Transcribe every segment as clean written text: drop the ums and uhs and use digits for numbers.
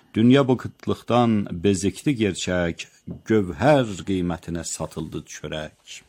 Dünya bu qıtlıqdan bezikdi gerçək, gövhər qiymətinə satıldı çörək.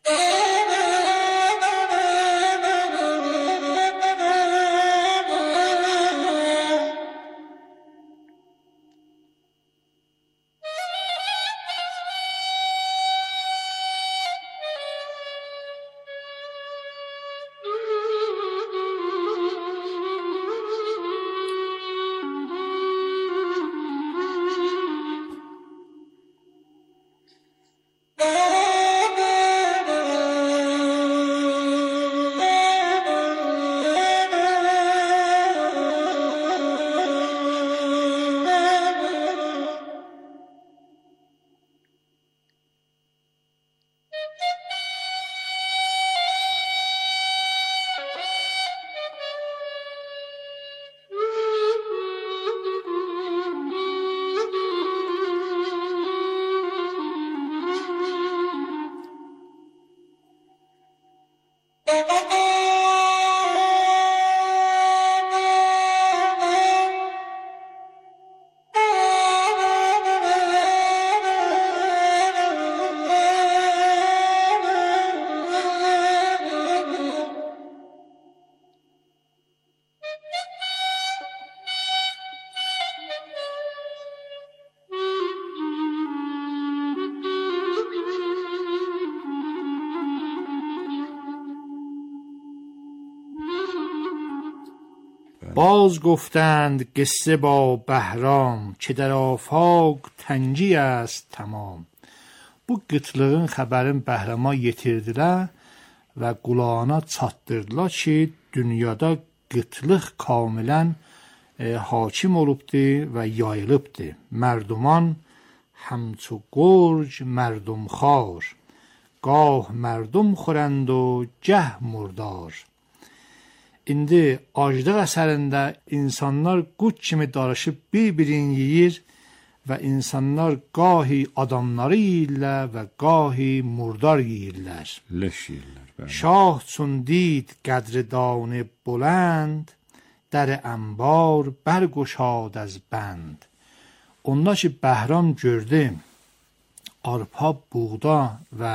باز گفتند قصه با بهرام که در آفاق تنگی است tamam. Bu qıtlığın xəbərin Bəhrama yetirdilər və qulağına çatdırdılar ki, dünyada qıtlıq kamilən hakim olubdu və yayılıbdı. Mərduman həmçu qurc mərdum xar, gah mərdum xorənd و gəh murdar. İndi aclıq əsərində insanlar qut kimi darışıb bir-birini yeyir və insanlar qahi adamları yeyirlər və qahi murdar yeyirlər. Leş yeyirlər. Şah çun did qədridanı بلند در انبار برگشاد از بند. Onda ki Bəhram gördü arpa, buğda və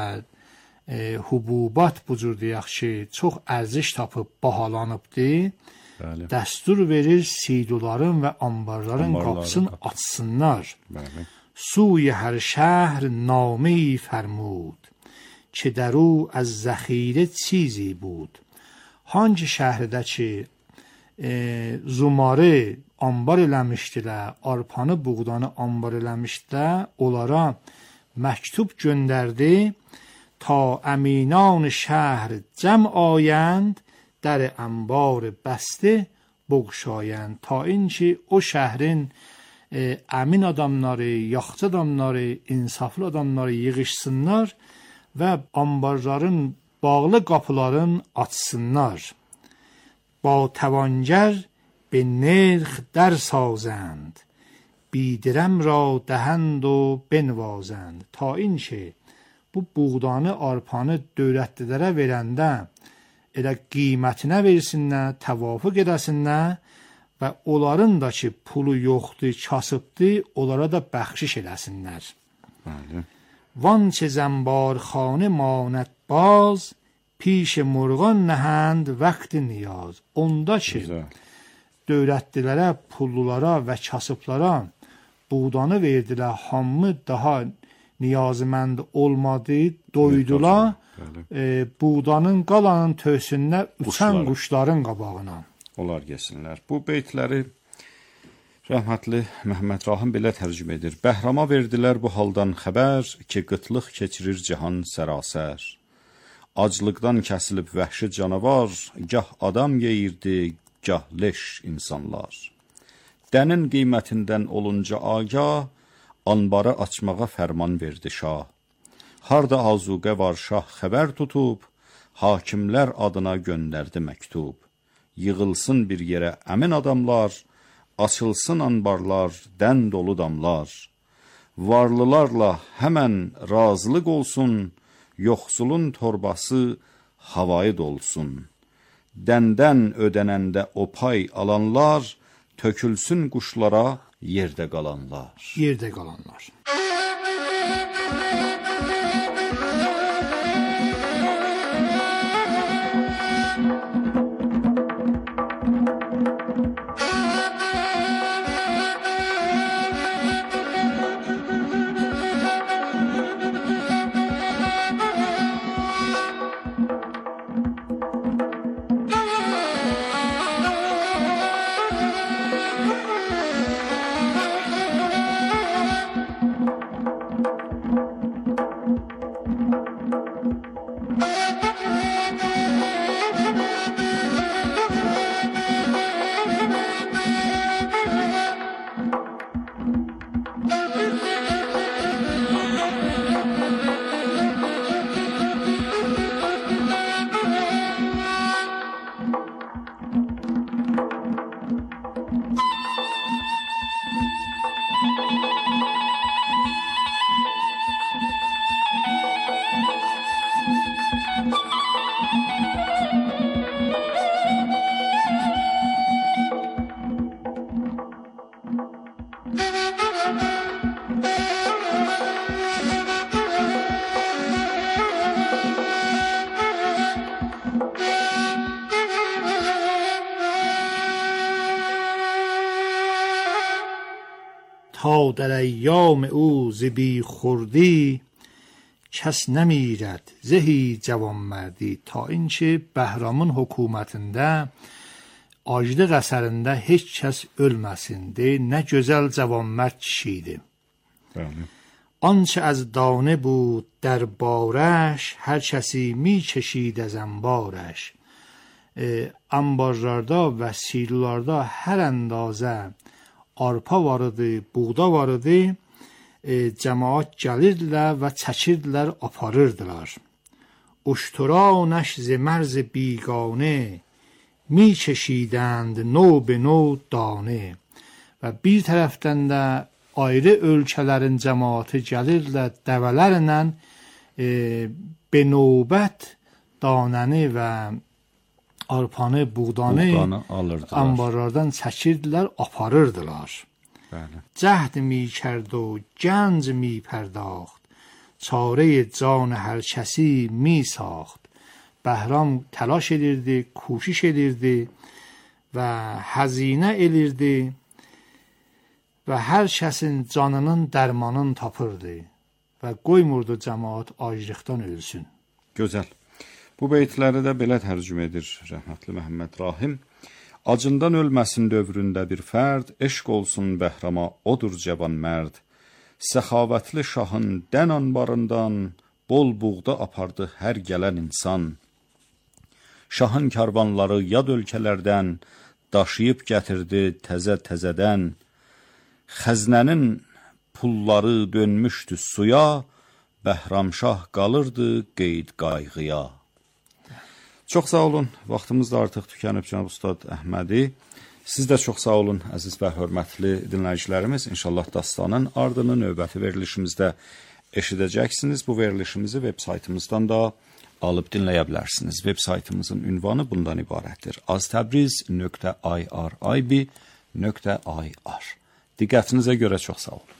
hububat bu cür deyək ki, çox ərziş tapıb bahalanıbdı. Bəli. Dəstur verir siduların və ambarların qapısını açsınlar. Bəli. Suy hər şəhər nameyi فرمود که در او از ذخیره چیزی بود. Hangi şəhərdə ki zumarı ambar eləmişdilər, arpanı, buğdanı ambar eləmişdilər, onlara məktub göndərdi تا امینان شهر جمع آیند در انبار بسته بگشایند. تا اینکه o şəhrin əmin adamları, yaxşı adamları, insaflı adamları yığışsınlar və ambarların bağlı qapıların açsınlar. با توانگر به نرخ در سازند بیدرم را دهند و بنوازند. تا اینکه bu buğdanı, arpanı dövlətlilərə verəndə elə qiymətinə versinlər, təvafuq edəsinlər və onların da ki pulu yoxdur, kasıbdır, onlara da bəxşiş eləsinlər. Bəli. وان چه زنبارخانه ماند باز پیش مرغان نهند وقت نیاز. Onda ki dövlətlilərə, pullulara və kasıblara buğdanı verdilər, hamı daha niyazmənd olmadı, doydular, buğdanın qalanın tövsündə uçan quşların qabağına. Onlar gəlsinlər. Bu beytləri rəhmətli Məhəmməd Rahim belə tərcümə edir. Bəhrama verdilər bu haldan xəbər ki, qıtlıq keçirir cihan sərasər. Aclıqdan kəsilib vəhşi canavar, gah adam yeyirdi, gah leş insanlar. Dənin qiymətindən olunca agah, anbarı açmağa fərman verdi şah. Harda azuqə var şah xəbər tutub, hakimlər adına göndərdi məktub. Yığılsın bir yerə əmin adamlar, açılsın anbarlar, dən dolu damlar. Varlılarla həmən razılıq olsun, yoxsulun torbası havayı dolsun. Dəndən ödənəndə o pay alanlar, tökülsün quşlara yerdə qalanlar. Yerdə qalanlar. تا در ایام او ز بی خردی کس نمیرد زهی جوانمردی. Ta inki Bəhramın hökumətində aclıq əsərində heç kəs ölməsin de, nə gözəl cavanmərd kişi idi. Bəli. آنچه از دانه بود در بارش هر کسی می کشید از انبارش. Anbarlarda və silolarda hər əndazə arpa var idi, buğda var idi. Cəmaat gəlirdilər və çəkirdilər, aparırdılar. Uşturanəş ز مرز بیگانه می کشیدند نو به نو دانه. Və bir tərəfdən də ayrı ölkələrin cəmaatı gəlirlər dəvələrlə be növbət danəni və arpanı, buğdanı anbarlardan çəkirdilər, aparırdılar. Bəli. Cəhd mi کرد و گنج می پرداخت çare can hər kəsi mi ساخت. Bəhram təlaş edirdi, کوشش edirdi və xəzinə edirdi və hər kəsin canının dərmanını tapırdı və qoymurdu cəmaat aclıqdan ölsün. Gözəl. Bu beytləri də belə tərcümə edir rəhmətli Məhəmməd Rahim. Acından ölməsin dövründə bir fərd, eşq olsun Bəhrama, odur cavan mərd. Səxavətli şahın dən anbarından bol buğda apardı hər gələn insan. Şahın karvanları yad ölkələrdən daşıyıb gətirdi təzə-təzədən. Xəznənin pulları dönmüşdü suya, Bəhramşah qalırdı qeyd qayğıya. Çox sağ olun. Vaxtımız da artıq tükənib cənab Ustad Əhmədi. Siz də çox sağ olun əziz və hörmətli dinləyicilərimiz. İnşallah dastanın ardını növbəti verilişimizdə eşidəcəksiniz. Bu verilişimizi veb saytımızdan da alıb dinləyə bilərsiniz. Veb saytımızın ünvanı bundan ibarətdir. aztabriz.irib.ir. Diqqətinizə görə çox sağ olun.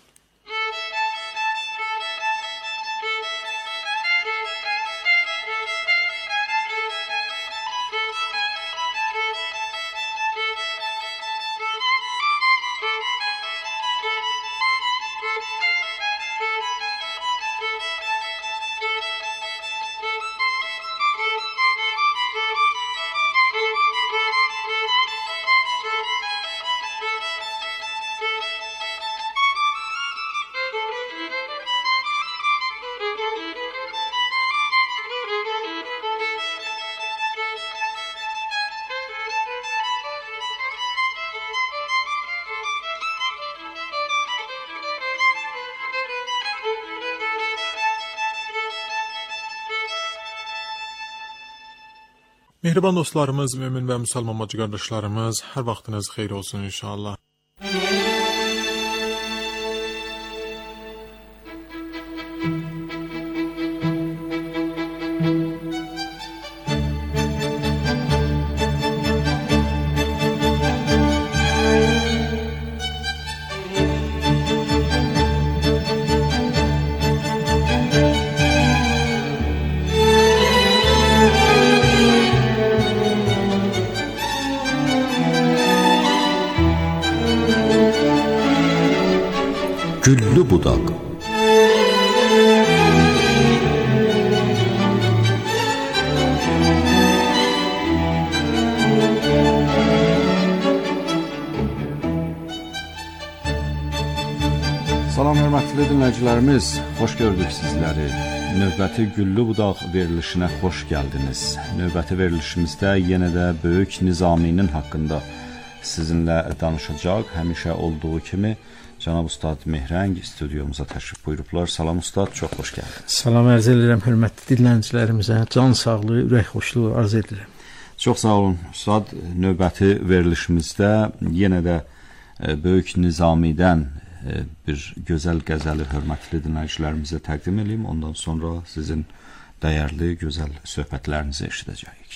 Mehriban dostlarımız, mümin və müsəlman bacı qardaşlarımız, hər vaxtınız xeyir olsun inşallah. Güllü budaq. Salam hörmətli dinləyicilərimiz, xoş gördük sizləri. Növbəti Güllü budaq verilişinə xoş gəldiniz. Növbəti verilişimizdə yenə də Böyük Nizaminin haqqında sizinlə danışacaq. Həmişə olduğu kimi Cənab Ustad Mehrəng studiyumuza təşrif buyurublar. Salam Ustad, çox xoş gəldiniz. Salam ərz edirəm hörmətli dinləyicilərimizə. Can sağlığı, ürək xoşluğu arz edirəm. Çox sağ olun Ustad. Növbəti verilişimizdə yenə də Böyük Nizamidən bir gözəl qəzəli hörmətli dinləyicilərimizə təqdim edeyim. Ondan sonra sizin dəyərli, gözəl söhbətlərinizi eşidəcəyik.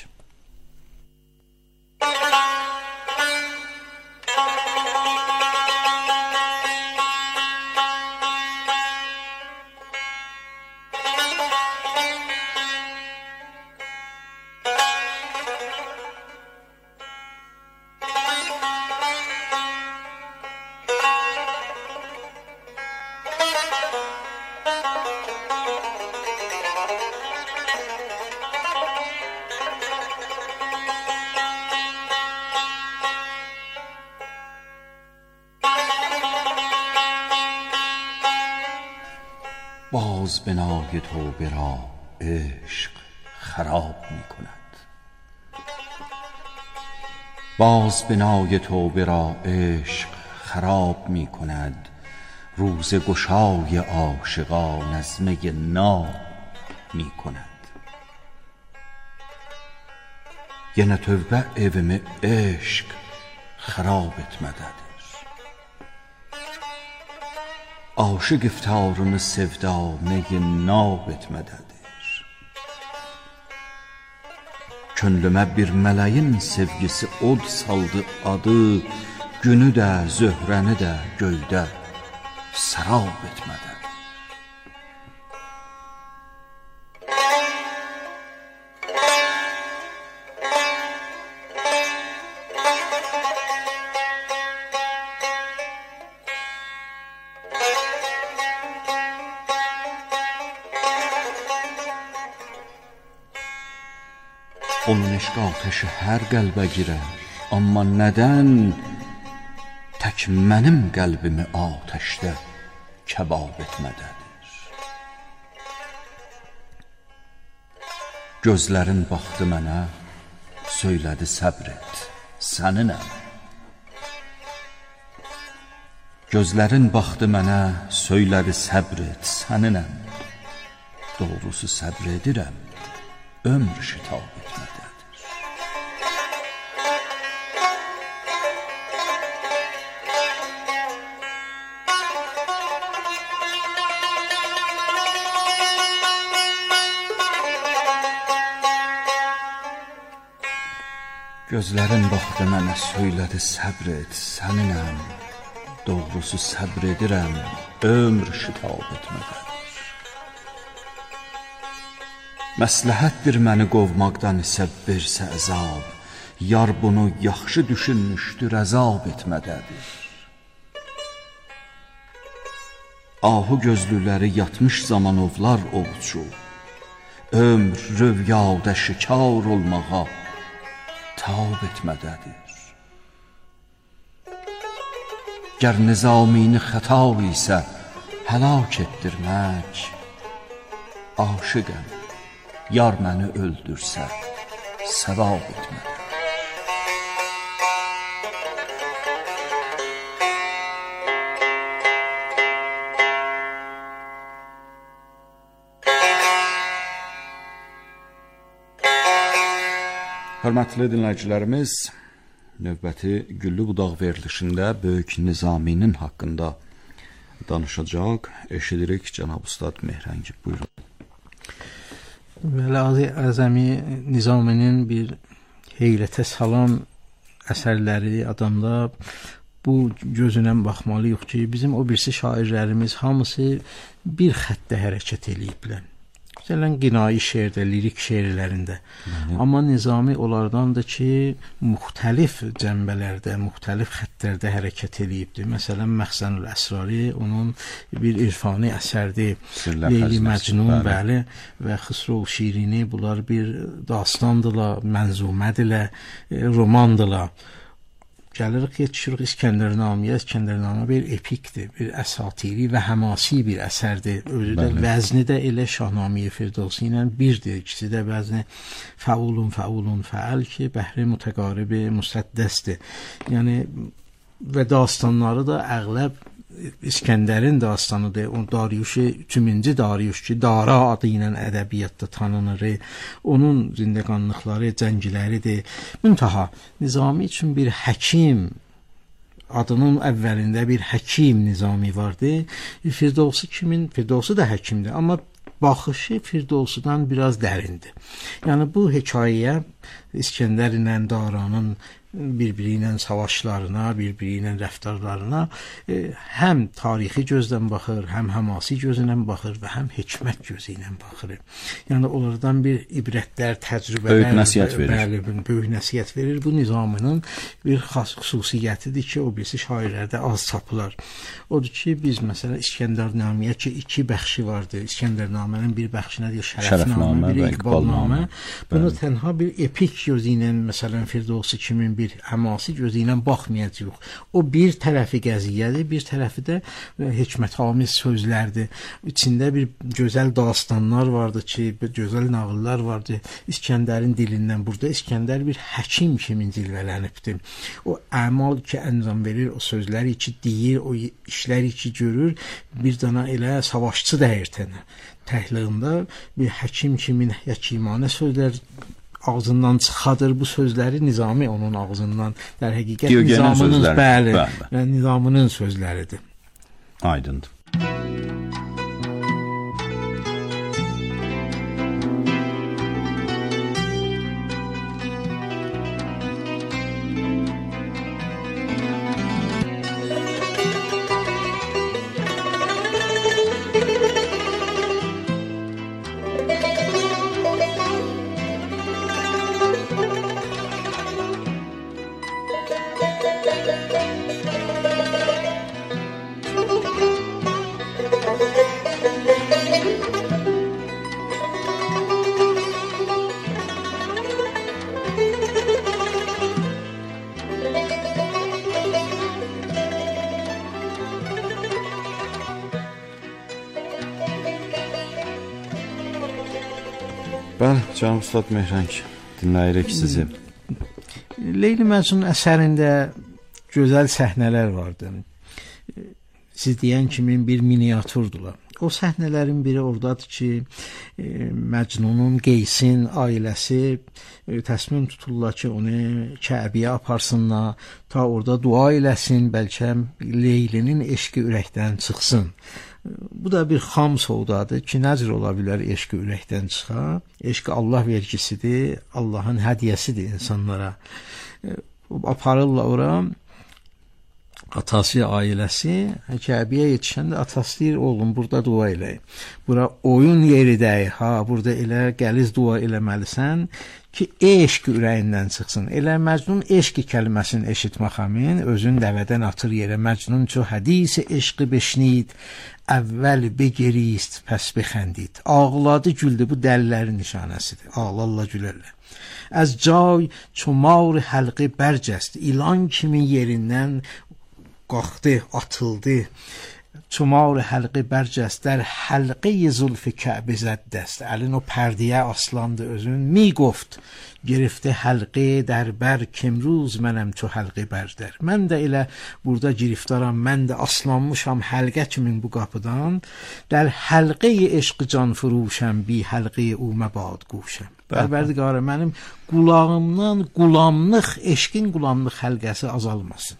باز بنای توبه را عشق خراب می کند. باز بنای توبه را عشق خراب می کند. روز گشای عاشقان از می ناب می کند. Yenə tövbə evimi eşq xarab etmədədir. Aşıq iftarını sevda meyi nab etmədədir. Könlümə bir mələyin sevgisi od saldı adı, günü də, zöhrəni də göydə sarab etmədədir. Onun eşq ateşi hər qəlbə girər, amma nədən tək mənim qəlbimi ateşdə kəbab etmədədir. Gözlərin baxdı mənə, söylədi səbr et, səninəm. Gözlərin baxdı mənə, söylədi səbr et, səninəm. Doğrusu səbr edirəm, ömr şitab etmədədir. Gözlərin baxdı mənə, söylədi səbr et, səninəm. Doğrusu səbr edirəm, ömr şitab etmədədir. Məsləhətdir məni qovmaqdan isə versə əzab, yar bunu yaxşı düşünmüşdür, əzab etmədədir. Ahu gözlüləri yatmış zaman ovlar ovçu, ömr rövyadə şikar olmağa tab etmədədir. Gər nizamini xəta isə həlak etdirmək, aşıqəm, yar məni öldürsə səvab etmədədir. Hörmətli dinləyicilərimiz, növbəti Güllü budaq verilişində Böyük Nizaminin haqqında danışacaq. Eşidirik Cənab Ustad Mehrəng, buyurun. Vəli Əzəmi Nizaminin bir heyrətə salan əsərləri adamda bu gözünə baxmalıyıq ki, bizim o birisi şairlərimiz hamısı bir xəttdə hərəkət eləyiblər. məsələn qinai şeirdə, lirik şeirlərində. Amma Nizami onlardandır ki, müxtəlif cənbələrdə, müxtəlif xəttlərdə hərəkət edibdir. Məsələn, Məxzənül Əsrari onun bir irfani əsərdir. Leyli Məcnun, bəli, və Xısrov Şirini, bunlar bir dastandırlar, mənzumədirlər, romandırlar. Gəlirik, yetişirik İskəndərnaməyə. İskəndərnamə bir epikdir, bir əsatiri və həmasi bir əsərdir. Özü də vəzni də elə Şahnamə-i Firdevsi ilə birdir. İkisi də vəzni fəulun fəal ki, bəhri mütəqaribi müsəddəsdir. Yəni və dastanları da əğləb İskəndərin dastanıdır. O Dariuş-i 3-cü Dariuş ki, Dara adı ilə ədəbiyyatda tanınır. Onun zindəqanlıqları, cəngiləridir. Müntaha Nizami üçün bir həkim, adının əvvəlində bir həkim Nizami vardı. Firdevsi da həkimdir, amma baxışı Firdevsidən biraz dərindir. Yəni bu hekayəyə İskəndər ilə Daranın bir-biri ilə savaşlarına, bir-biri ilə rəftarlarına həm tarixi gözdən baxır, həm həmasi gözündən baxır və həm hikmət gözü ilə baxır. Yəni onlardan bir ibrətlər, təcrübələr, böyük nəsihət verir. Bəli, böyük nəsihət verir. Bu Nizaminin bir xas xüsusiyyətidir ki, o birisi şairlərdə az tapılar. Odur ki, biz məsələn İskəndərnaməyə ki, 2 bəxşi vardır. İskəndərnamənin bir bəxşi nədir? Şərəfnamə, bir İqbalnamə. Bunu tənha bir epik gözü ilə, məsələn Firdevsi kimin bir həmasi gözü ilə baxmayacağıq. O bir tərəfi qəziyyədir, bir tərəfi də hikmətamiz sözlərdir. İçində bir gözəl dastanlar vardır ki, bir gözəl nağıllar vardır. İskəndərin dilindən burada İskəndər bir həkim kimi cilvələnibdir. O əmal ki əncam verir, o sözləri ki deyir, o işləri ki görür, bir dana elə savaşçı dəyirtənə. Təhliyində bir həkim kimin həkimanə sözlər ağzından çıxadır. Bu sözləri Nizami onun ağzından, der həqiqət Nizamının bəli, Nizamının sözləridir. Aydındır. Bəli, canım Ustad Mehran, dinləyirik sizi. Leyli Məcnun əsərində gözəl səhnələr vardı. Siz deyən kimi bir miniatürdular. O səhnələrin biri oradadır ki, Məcnunun, Qeysin ailəsi təsmin tuturlar ki, onu Kəbəyə aparsınlar, ta orada dua eləsin, bəlkə Leylinin eşqi ürəkdən çıxsın. Bu da bir xam savdadır ki, necə ola bilər eşqi ürəkdən çıxa? Eşq Allah vergisidir, Allahın hədiyyəsidir insanlara. Aparırlar ora. Atası, ailəsi Kəbəyə yetişəndə atası deyir, oğlum burada dua eləyin. Bura oyun yeridir, burada elə qəliz dua eləməlisən ki, eşq ürəyindən çıxsın. Elə Məcnun eşq kəlməsini eşitmək həmin, özün dəvədən atır yerə. Məcnun ço hədisi eşqi beşnid, əvvəl begirist, pəs bexəndid. Ağladı, güldü, bu dəlilərin nişanəsidir. Ağlarla gülərlər. Az cay çomar həlqi bərcəst, ilan kimi yerindən qalxdı, atıldı. Çumar həlqi bərcəst, در حلقه زلف کعبه زد دست. Əlin o pərdiyə aslandı özün. می گفت گرفته حلقه در بر کمروز mənəm ço həlqi bərdər. Mən də elə burada giriftaram, mən də aslanmışam həlqə kimin bu qapıdan. در حلقه عشق can furuşəm, bi həlqi o məbad quşəm. Pərverdigarı, mənim qulağımdan qulamlıq, eşqin qulamlıq həlqəsi azalmasın.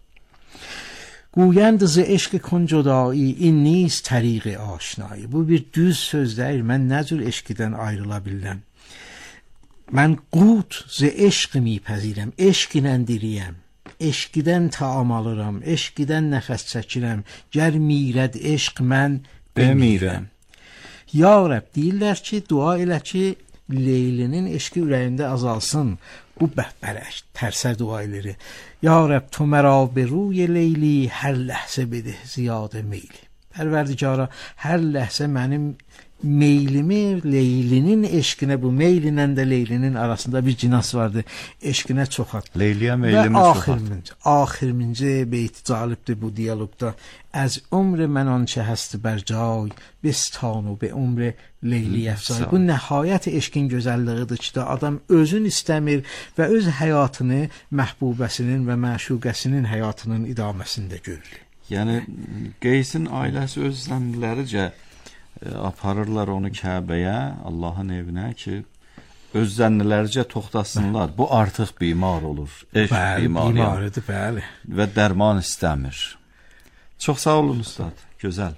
گویند ز عشق کن جدایی این نیست طریق آشنایی. Bu bir düz söz deyil. Mən nə cür eşqdən ayrıla bilirəm? Mən qut z eşq mipəzirəm. Eşq ilə diriyəm. Eşqdən taam alıram. Eşqdən nəfəs çəkirəm. Gər mirəd eşq mən bemirəm. Ya Rəbb, deyirlər ki, dua elə ki, Leylinin eşqi ürəyində azalsın. Bu bəhbərək, tərsər dua edir. Ya Rəbb, tu mərə be ruy Leyli, hər ləhzə bedir ziyadə meyli. Pərverdigara, hər ləhzə mənim meylimi Leylinin eşqinə, bu meylinlə də Leylinin arasında bir cinas vardı. Eşqinə çoxat. Leyliyə meylimi çoxat. Axırıncı beyti calibdir bu diyaloqda. Az ömr mən ançə həst bər cay, bestanu be ömr Leyli əfzay. Bu nəhayət eşqin gözəlliğidir ki, adam özün istəmir və öz həyatını məhbubəsinin və məşuqəsinin həyatının idaməsində görür. Yəni Qeysin ailəsi öz zənniləricə aparırlar onu Kəbəyə, Allahın evinə ki, öz zənniləricə toxtasınlar. Bu artıq bimar olur. Eşq bimarıdır, bəli. Və dərman istəmir. Çox sağ olun ustad. Gözəl.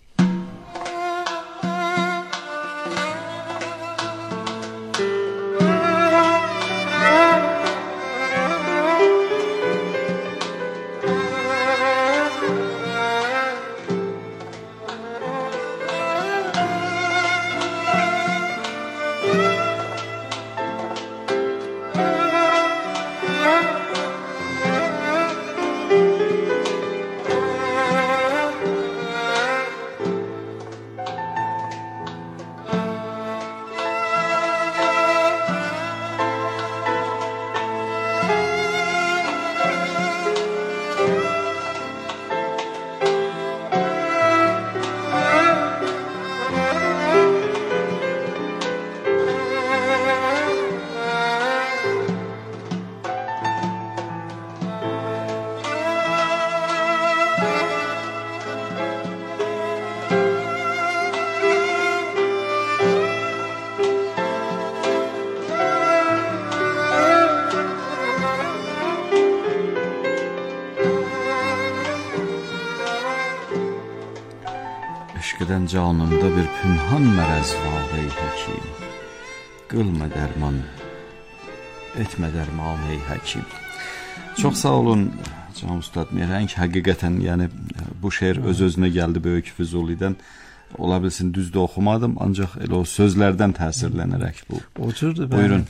Eşqdən canımda bir pünhan mərəz var ey həkim. Qılma dərman, etmə dərman ey həkim. Çox sağ olun Can Ustad Mehrangi. Həqiqətən yəni bu şeir öz-özünə gəldi Böyük Füzulidən. Ola bilsin düzdür oxumadım, ancaq elə o sözlərdən təsirlənərək bu. O cürdür. Buyurun.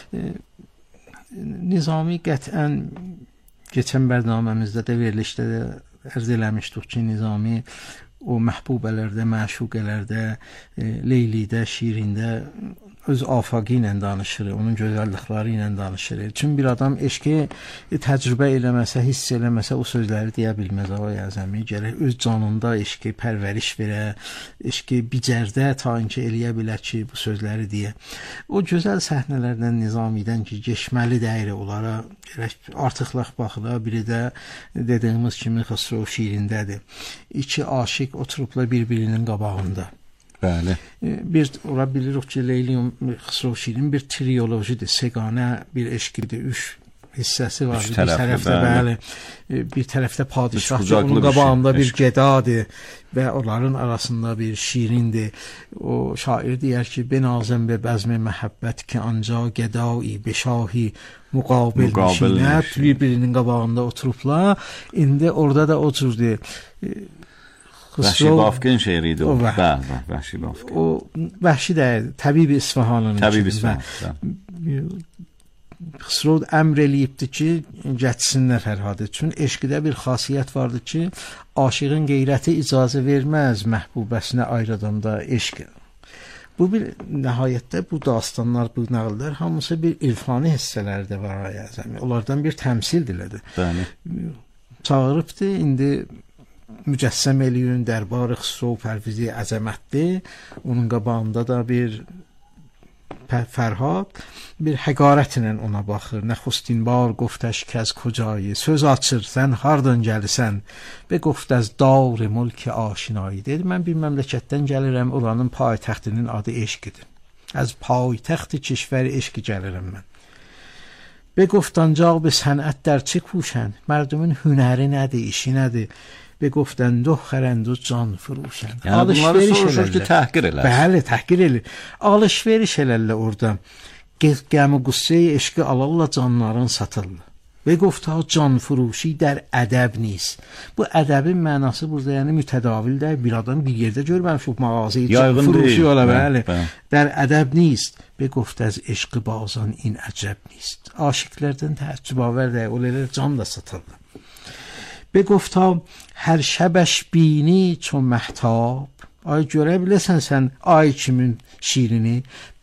Nizami qətən keçən bərnaməmizdə də verilişdə də ərz eləmişdik ki, Nizami o məhbubələrdə, məşuqələrdə, Leylidə, şiirində öz afaqı ilə danışır, onun gözəllikləri ilə danışır. Çünki bir adam eşqi təcrübə eləməsə, hiss eləməsə o sözləri deyə bilməz. O Əzəmi gərək öz canında eşqi pərvəriş verə, eşqi bicərdə tainki eləyə bilər ki, bu sözləri deyə. O gözəl səhnələrdən Nizamidən ki, geçməli dəyri onlara gərək artıqlaq baxıla, biri də dediyimiz kimi Xısro şiirindədir. İki aşiq oturublar bir-birinin qabağında. Bəli. Bir ola bilirik ki, Leyli Xısro şiirin bir triyolojidir, seganə bir eşqidir, üç hissəsi var. Bir tərəfdə bəli, bir tərəfdə padişahdır, onun qabağında bir gedadır və onların arasında bir şiirindir. O şair deyər ki, benazəm be bəzmi məhəbbət ki, ancaq gedai beşahi müqabil nişinət, bir-birinin qabağında oturublar. İndi orada da o cürdür. Vəhşi Bafqın şeiriydi o. Bəli, Vəhşi Bafqın. O Vəhşi də Təbib İsfahanın. Təbib İsfahan. Xısro əmr eləyibdir ki, getsinlər Fərhadı. Çünki eşqidə bir xasiyyət vardır ki, aşığın qeyrəti icazə verməz məhbubəsinə ayrıdanda eşq. Bu bir nəhayətdə bu dastanlar, bu nəqllər hamısı bir irfani hissələrdə var Əzəmi. Onlardan bir təmsildirlər. Bəli. Çağırıbdı, indi mücəssəm eləyün dərbar Xısro Pərvizi əzəmətdir. Onun qabağında da bir Fərhad bir həqarətlə ona baxır. Nəxustin bar goftəş kəz kocayı, söz açır, sən hardan gəlisən və goftəz dar mülk aşinayı. Dedi, mən bir məmləkətdən gəlirəm, oranın paytəxtinin adı eşqidir. Az paytəxti kişvər eşqi gəlirəm mən. Və goftancaq bir sənət der çi kuşən, mərdumun hünəri nədir, işi nədir? Və goftən doxərənduz can fıruşən. Yəni bunları soruşur ki, təhqir elər. Bəli, təhqir elər. Alışveriş elərlər orada. Qəmi qüssə-i eşqi alarla canların satırlar. به گفتا جان فروشی در ادب نیست. Bu ədəbin mənası burada yəni mütədavil bir adam bir yerdə görməmiş o mağazayı can fروشی ola bəli. در ادب نیست. به گفت از عشق بازان این عجب نیست. Aşıqlərdən təəccüb avərdir. Onlar can da satırlar. به گفتا هر شبش بینی چون مهتاب. Ay görə biləsən sən ay kimin şirini.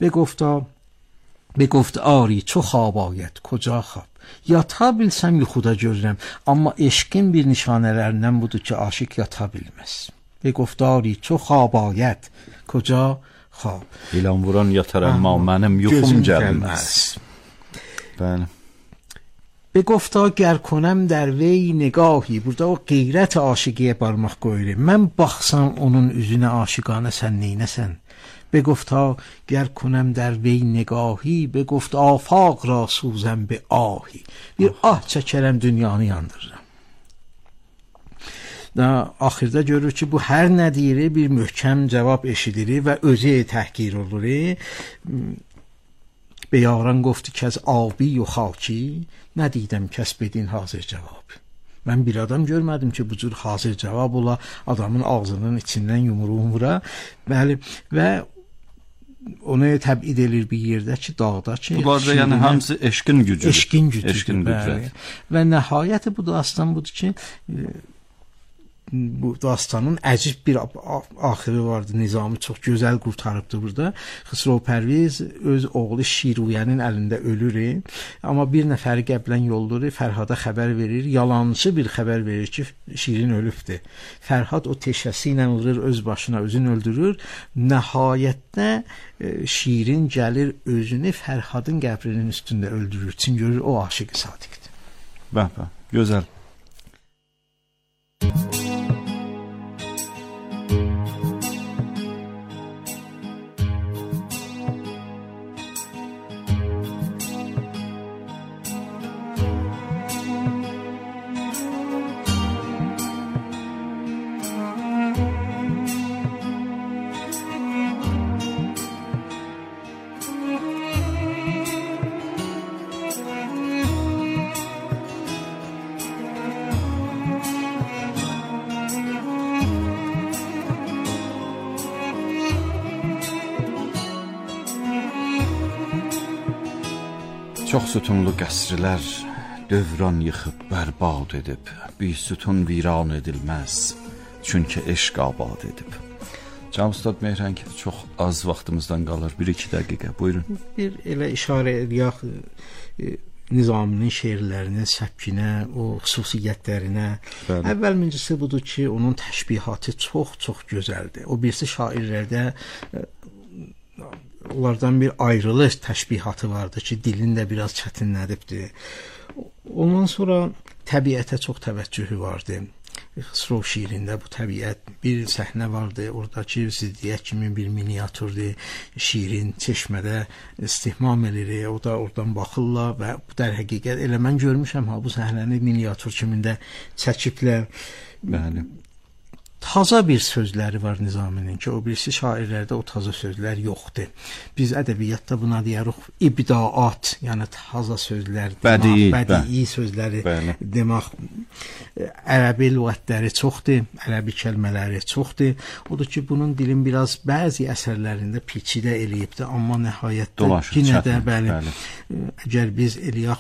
به گفت آری چو خواب آید کجا خواب. Yata bilsəm yuxuda görürəm. Amma eşqin bir nişanələrindən budur ki, aşiq yata bilməz. Ve گفتاری چو خواب آید کجا خواب. İlan vuran yatar amma mənim yuxum gəlməz. Bəli. به گفتا گر کنم در وی نگاهی. Burada o qeyrət aşiqiyə barmaq qoyur. Mən baxsam onun üzünə aşiqanə sən neynəsən? به گفتا گر کنم در وی نگاهی. به گفت آفاق را سوزم به آهی. Bir ah çəkərəm dünyanı yandırıram. Axırda görür ki, bu hər nə deyir bir möhkəm cavab eşidir və özü təhqir olur. به یاران گفتی که از آبی و خاکی. ندیدم کس بدین hazır cavab. Mən bir adam görmədim ki, bu cür hazır cavab ola adamın ağzının içindən yumruğunu vura. Bəli, və onu təbid edir bir yerdə ki, dağda ki, bunlar da yəni hamısı eşqin gücüdür. Eşqin gücüdür. Eşqin qüdrət. Və nəhayəti bu dastan budur ki, bu dastanın əcib bir axırı vardı. Nizami çox gözəl qurtarıbdı burada. Xısrov Pərviz öz oğlu Şiruyənin əlində ölür. Amma bir nəfəri qəblən yollayır, Fərhada xəbər verir. Yalançı bir xəbər verir ki, Şirin ölübdür. Fərhad o teşəsi ilə vurur öz başına, özünü öldürür. Nəhayətdə Şirin gəlir özünü Fərhadın qəbrinin üstündə öldürür. Çünki görür o aşiq-i sadiqdir. Bəh, gözəl. Çox sütunlu qəsrlər dövran yıxıb bərbad edib. Bir sütun viran edilməz, çünki eşq abad edib. Cənab Ustad Mehrəng, çox az vaxtımızdan qalır. 1-2 dəqiqə, buyurun. Bir elə işarə edək Nizaminin şeirlərinin səpkinə, o xüsusiyyətlərinə. Əvvəlcisi budur ki, onun təşbihatı çox gözəldir. O birisi şairlərdə onlardan bir ayrılış təşbihatı vardı ki, dilin də biraz çətinlədibdir. Ondan sonra təbiətə çox təvəccühü vardı. Xısrov şiirində bu təbiət bir səhnə vardı. Oradakı ziddiyyət kimi bir miniatürdir. Şiirin çeşmədə istihmam edir. O da oradan baxırlar və bu da həqiqət elə mən görmüşəm ha bu səhnəni miniatür kimində çəkiblər. Bəli. Taza bir sözləri var Nizaminin ki, o birisi şairlərdə o taza sözlər yoxdur. Biz ədəbiyyatda buna deyirik ibdaat, yəni taza sözlər, bədii sözləri demək. Ərəbi lüğətləri çoxdur, ərəbi kəlmələri çoxdur. Odur ki, bunun dilin biraz bəzi əsərlərində peçidə eləyibdir, amma nəhayətdə yenə də bəli, əgər biz eləyək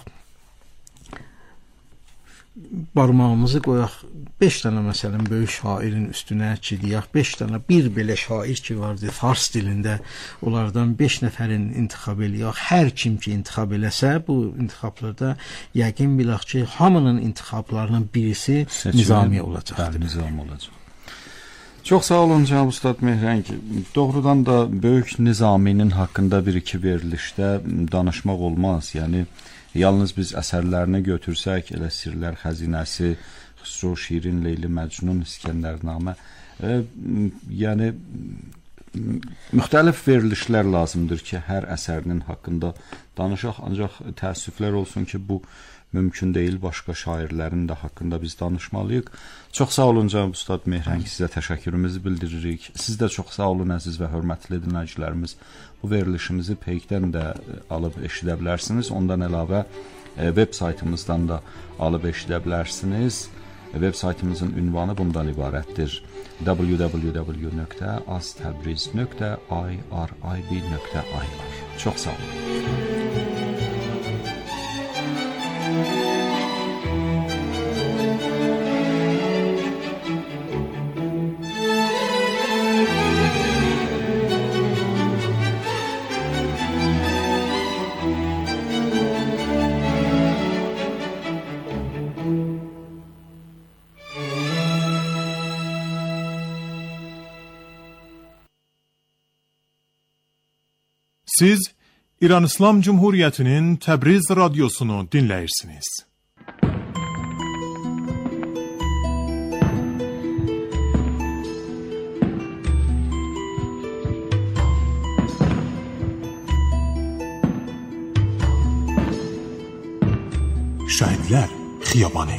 barmağımızı qoyaq 5 dənə məsələn böyük şairin üstünə ki, deyək 5 dənə bir belə şair ki vardı fars dilində, onlardan 5 nəfərin intikhab eləyək. Hər kim ki intikhab eləsə, bu intihablarda yəqin bilək ki, hamının intihablarının birisi Nizami olacaqdır. Nizami olacaq. Çox sağ olun Cənab Ustad Mehrəng. Doğrudan da böyük Nizaminin haqqında bir-iki verilişdə danışmaq olmaz. Yəni yalnız biz əsərlərini götürsək, elə Sirlər Xəzinəsi, Xüsrov Şirin, Leyli Məcnun, İskəndərnamə, yəni müxtəlif verilişlər lazımdır ki, hər əsərinin haqqında danışaq, ancaq təəssüflər olsun ki, bu mümkün deyil, başqa şairlərin də haqqında biz danışmalıyıq. Çox sağ olun Cənab Ustad Mehrəng, sizə təşəkkürümüzü bildiririk. Siz də çox sağ olun əziz və hörmətli dinləyicilərimiz. Bu verilişimizi Peykdən də alıb eşidə bilərsiniz. Ondan əlavə web saytımızdan da alıb eşidə bilərsiniz. Web saytımızın ünvanı bundan ibarətdir: www.aztabriz.irib.ir. Çox sağ olun. Siz İran İslam Cumhuriyeti'nin Təbriz radyosunu dinləyirsiniz. Şəhidlər Xiyabanı.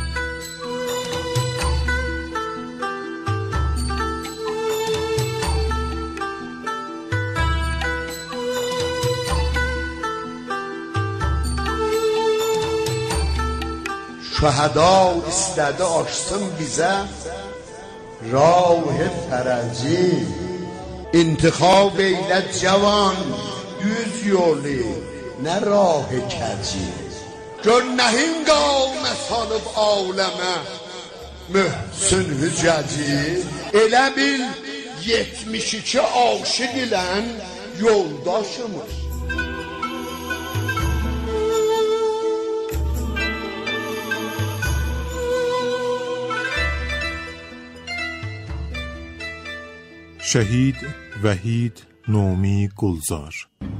Şəhəda istədi açsın bizə rah fərəci, İntikhab eylə cavan düz yolu, nə rah kəci. Gör nə hingamə salıb aləmə mühsün hücəci, elə bil 72 aşıq ilən yoldaşımız. Şəhid Vəhid Nomi Gulzar.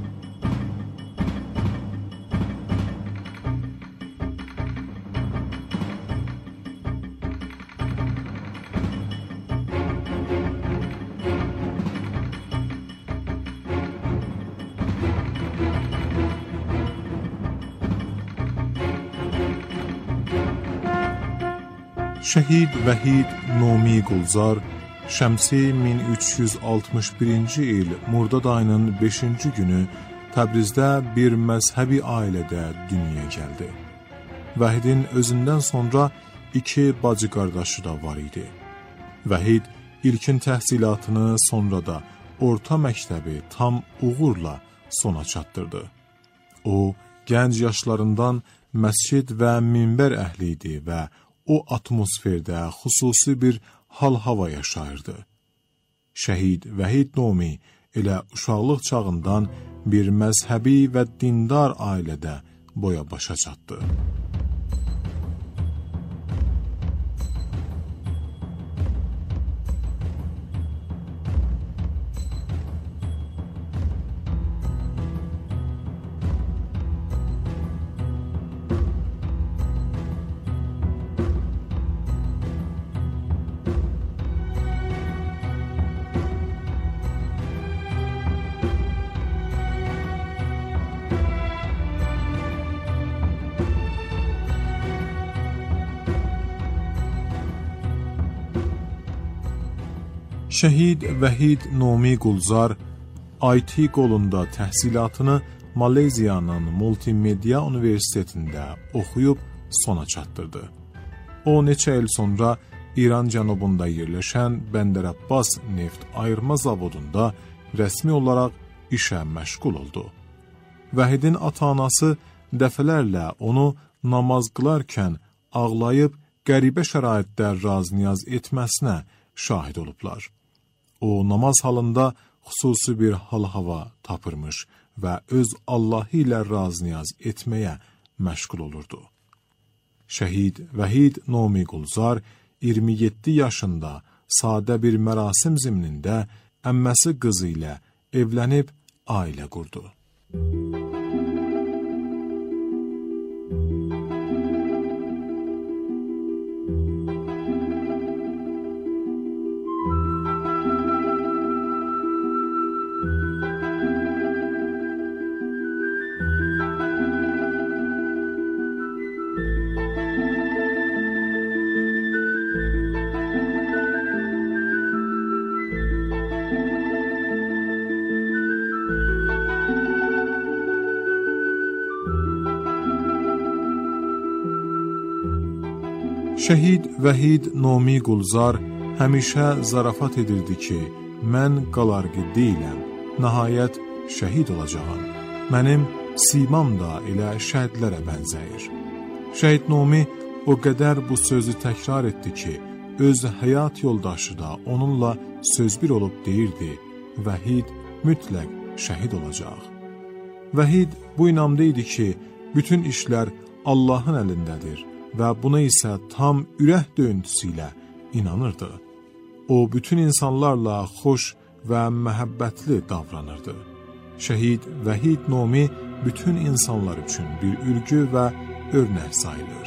Şəhid Vəhid Nomi Gulzar Şəmsi 1361-ci il Murdad ayının 5-ci günü Təbrizdə bir məzhəbi ailədə dünyaya gəldi. Vəhidin özündən sonra 2 bacı qardaşı da var idi. Vəhid ilkin təhsilatını, sonra da orta məktəbi tam uğurla sona çatdırdı. O, gənc yaşlarından məscid və minbər əhli idi və o atmosferdə xüsusi bir hal-hava yaşayırdı. Şəhid Vəhid Nomi elə uşaqlıq çağından bir məzhəbi və dindar ailədə boya başa çatdı. Şəhid Vəhid Nomi Gulzar IT qolunda təhsilatını Maleyziyanın Multimedia Universitetində oxuyub sona çatdırdı. O, neçə il sonra İran cənubunda yerləşən Bəndər Abbas neft ayırma zavodunda rəsmi olaraq işə məşğul oldu. Vəhidin ata-anası dəfələrlə onu namaz qılarkən ağlayıb qəribə şəraitdə raz-niyaz etməsinə şahid olublar. O, namaz halında xüsusi bir hal-hava tapırmış və öz Allahı ilə raz-niyaz etməyə məşğul olurdu. Şəhid Vəhid Nomi Gulzar 27 yaşında sadə bir mərasim zimnində əmməsi qızı ilə evlənib ailə qurdu. Şəhid Vəhid Nomi Qulzar həmişə zarafat edirdi ki, mən qalarqı deyiləm, nəhayət şəhid olacağam. Mənim simam da elə şəhidlərə bənzəyir. Şəhid Nomi o qədər bu sözü təkrar etdi ki, öz həyat yoldaşı da onunla söz bir olub deyirdi, Vəhid mütləq şəhid olacaq. Vəhid bu inamda idi ki, bütün işlər Allahın əlindədir və buna isə tam ürək döyüntüsü ilə inanırdı. O, bütün insanlarla xoş və məhəbbətli davranırdı. Şəhid Vəhid Nomi bütün insanlar üçün bir ülgü və örnək sayılır.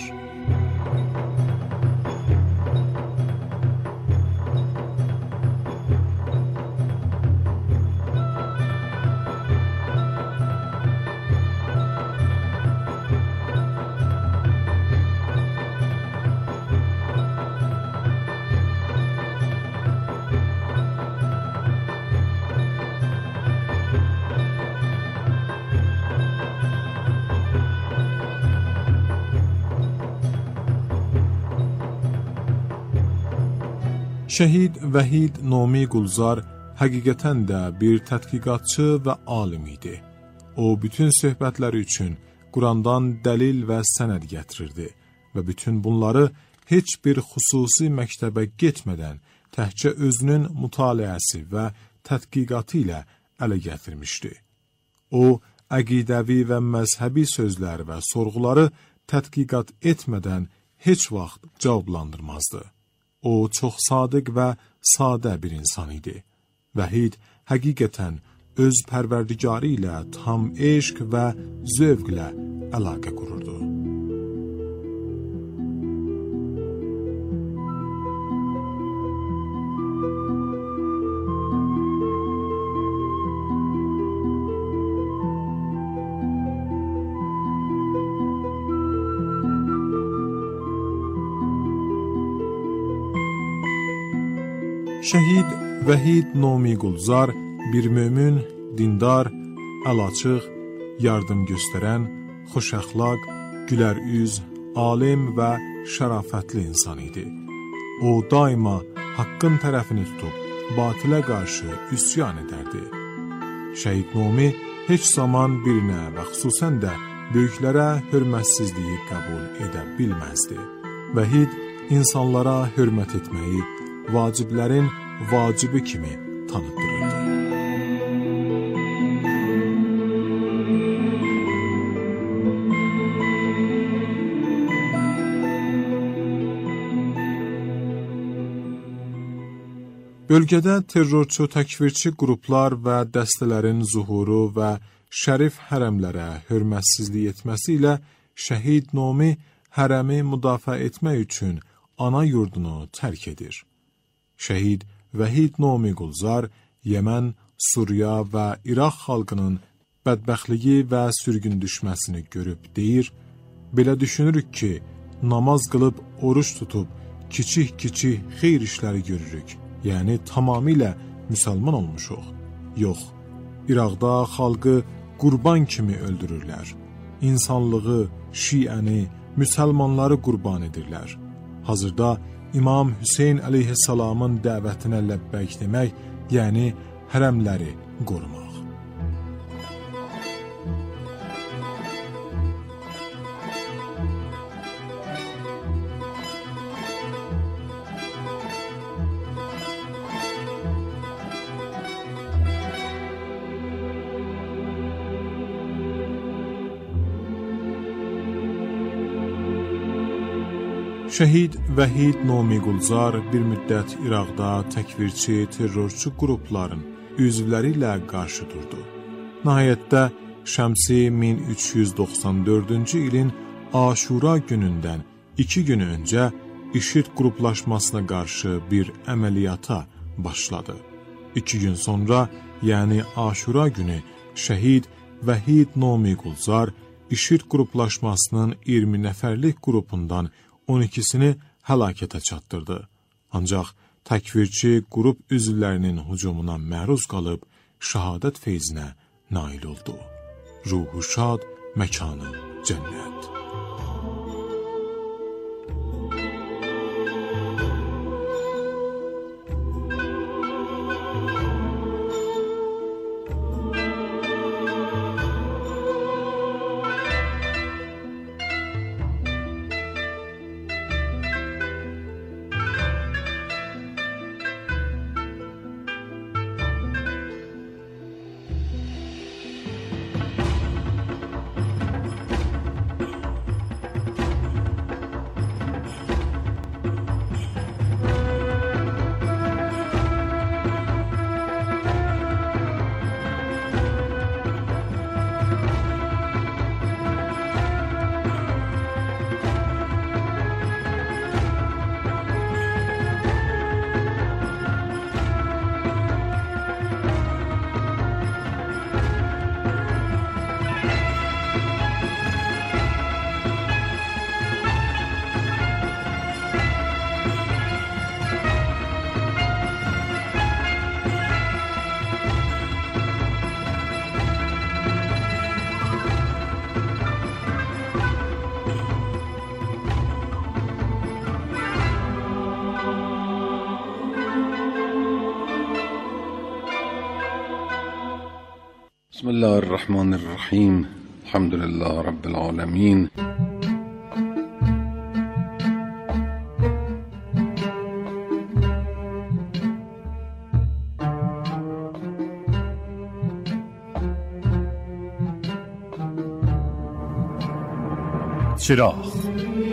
Şəhid Vəhid Nomi Qulzar həqiqətən də bir tədqiqatçı və alim idi. O, bütün söhbətləri üçün Qurandan dəlil və sənəd gətirirdi və bütün bunları heç bir xüsusi məktəbə getmədən təhcə özünün mütaliəsi və tədqiqatı ilə ələ gətirmişdi. O, əqidəvi və məzhəbi sözlər və sorğuları tədqiqat etmədən heç vaxt cavablandırmazdı. O, çox sadiq və sadə bir insan idi. Vəhid həqiqətən öz pərverdigarı ilə tam eşq və zövqlə əlaqə qururdu. Şəhid Vəhid Nomi Qulzar bir mömin, dindar, əlaçıq, yardım göstərən, xoşəxlaq, gülər üz, alim və şərafətli insan idi. O, daima haqqın tərəfini tutub, batilə qarşı üsyan edərdi. Şəhid Nomi heç zaman birinə və xüsusən də böyüklərə hörmətsizliyi qəbul edə bilməzdi. Vəhid insanlara hörmət etməyi vaciblərin vacibi kimi tanıtdırırdı. Bölgədə terrorçu təkfirçi qruplar və dəstələrin zuhuru və şərif hərəmlərə hörmətsizlik etməsi ilə Şəhid Nomi hərəmi müdafiə etmək üçün ana yurdunu tərk edir. Şəhid Vəhid Nomi Qulzar Yəmən, Suriya və İraq xalqının bədbəxtliyi və sürgün düşməsini görüb deyir, belə düşünürük ki, namaz qılıb, oruç tutub, kiçik-kiçik xeyir işləri görürük, yəni tamamilə müsəlman olmuşuq. Yox, İraqda xalqı qurban kimi öldürürlər. İnsanlığı, şiəni, müsəlmanları qurban edirlər. Hazırda İmam Hüseyn əleyhissalamın dəvətinə ləbbəyk demək, yəni hərəmləri qorumaq. Şəhid Vəhid Nomi Qulzar bir müddət İraqda təkvirçi, terrorçu qrupların üzvləri ilə qarşı durdu. Nəhayətdə Şəmsi 1394-cü ilin Aşura günündən 2 gün öncə IŞİD qruplaşmasına qarşı bir əməliyyata başladı. 2 gün sonra, yəni Aşura günü, Şəhid Vəhid Nomi Qulzar IŞİD qruplaşmasının 20 nəfərlik qrupundan 12-sini həlakətə çatdırdı. Ancaq təkvirçi qrup üzvlərinin hücumuna məruz qalıb şəhadət feyzinə nail oldu. Ruhu şad, məkanı cənnət. بسم الله الرحمن الرحیم. الحمد لله رب العالمین. چراغ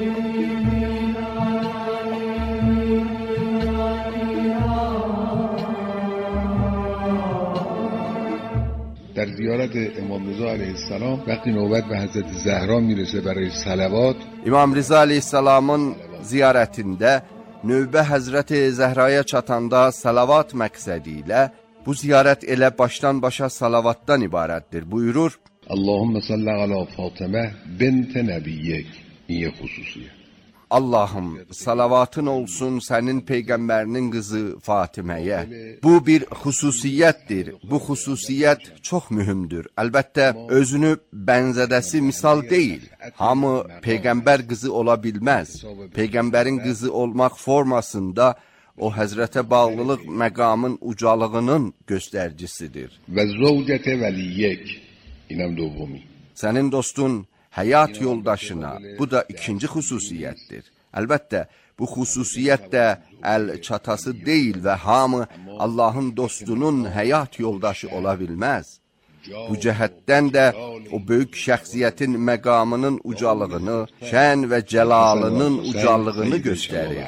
در زیارت امام رضا علیه السلام وقتی نوبت به Hazreti Zəhra میرسه برای صلوات، İmam Rıza Aleyhisselam'ın ziyaretinde növbə Həzrəti Zəhraya çatanda salavat məqsədiyle bu ziyaret elə başdan başa salavatdan ibarətdir. Buyurur: Allahümme salli ala Fatıma bint Nebiyyek. İyi hususiye. Allah'ım salavatın olsun senin peygamberinin kızı Fatime'ye. Bu bir hususiyettir. Bu hususiyet çok mühümdür. Elbette özünü benzedesi misal değil. Hamı peygamber kızı olabilmez. Peygamberin kızı olmak formasında o Hazrete bağlılık megamın ucalığının göstericisidir. Ve zavcete veliyek. İnem dovumi. Senin dostun hayat yoldaşına, bu da ikinci hususiyettir. Elbette bu hususiyet de el çatası değil ve hamı Allah'ın dostunun hayat yoldaşı olabilmez. Bu cəhətdən de o büyük şəxsiyyətin məqamının ucalığını, şən ve celalının ucalığını gösterir.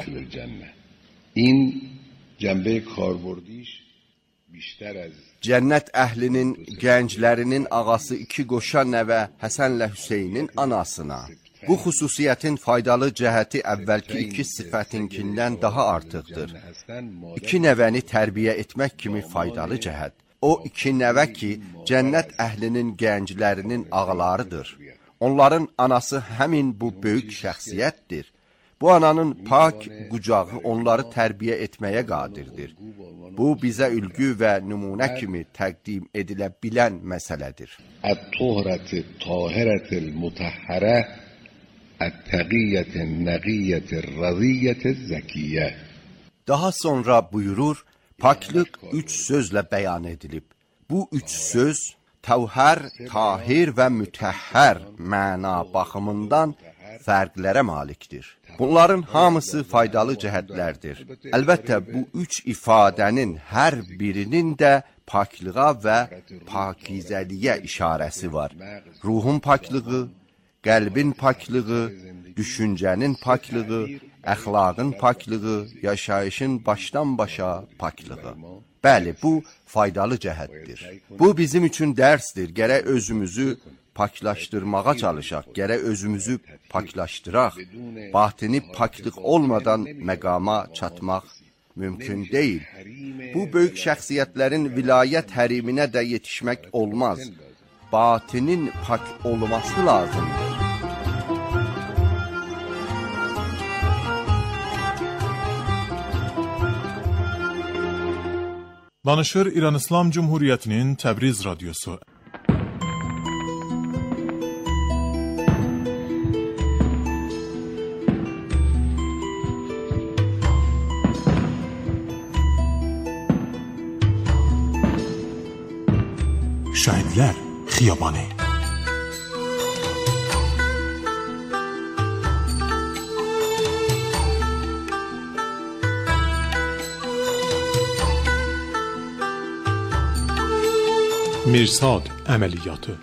İn cəmbe karburdiş بیشتر از Cənnət əhlinin, gənclərinin ağası iki qoşa nəvə Həsənlə Hüseynin anasına. Bu xüsusiyyətin faydalı cəhəti əvvəlki iki sifətinkindən daha artıqdır. İki nəvəni tərbiyə etmək kimi faydalı cəhət. O iki nəvə ki, cənnət əhlinin gənclərinin ağalarıdır. Onların anası həmin bu böyük şəxsiyyətdir. Bu ananın pak qucağı onları tərbiyə etməyə qadirdir. Bu bizə ülgü və nümunə kimi təqdim edilə bilən məsələdir. Ət-tuhrəti tahirətil mutahhərə ət-təqiyyətin nəqiyyətir raziyyətir zəkiyyə. Daha sonra buyurur, paklıq üç sözlə bəyan edilib. Bu üç söz təvhər, tahir və mütəhhər məna baxımından fərqlərə malikdir. Bunların hamısı faydalı cəhətlərdir. Əlbəttə, bu üç ifadənin hər birinin də paklığa və pakizəliyə işarəsi var. Ruhun paklığı, qəlbin paklığı, düşüncənin paklığı, əxlaqın paklığı, yaşayışın başdan başa paklığı. Bəli, bu faydalı cəhətdir. Bu bizim üçün dərsdir. Gərək özümüzü paklaşdırmağa çalışaq, gərək özümüzü paklaşdıraq. Batini paklıq olmadan məqama çatmaq mümkün deyil. Bu böyük şəxsiyyətlərin vilayət həriminə də yetişmək olmaz. Batinin pak olması lazımdır. Danışır İran İslam Cumhuriyyətinin Təbriz Radyosu. Şəhidlər Xiyabanı. Mirsad əməliyyatı.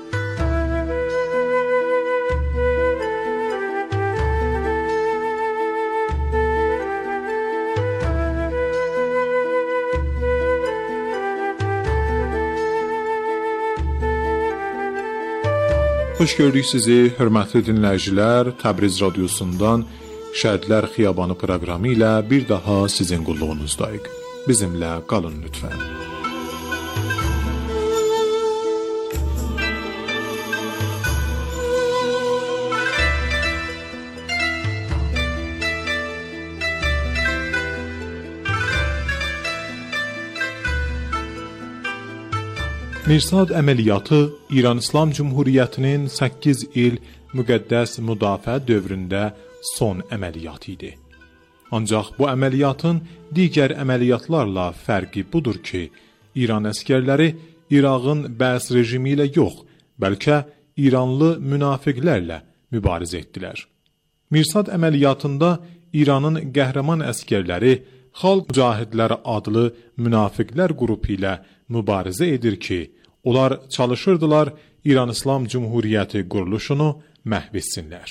Xoş gördük sizi, hörmətli dinləyicilər. Təbriz Radyosundan Şəhidlər Xiyabanı proqramı ilə bir daha sizin qulluğunuzdayıq. Bizimlə qalın lütfən. Mirsad əməliyyatı İran İslam Cumhuriyyətinin 8 il müqəddəs müdafiə dövründə son əməliyyatı idi. Ancaq bu əməliyyatın digər əməliyyatlarla fərqi budur ki, İran əskərləri İraqın bəs rejimi ilə yox, bəlkə İranlı münafiqlərlə mübarizə etdilər. Mirsad əməliyyatında İranın qəhrəman əskərləri Xalq Mücahidləri adlı münafiqlər qrupu ilə mübarizə edir ki, onlar çalışırdılar İran İslam Cumhuriyyəti quruluşunu məhv etsinlər.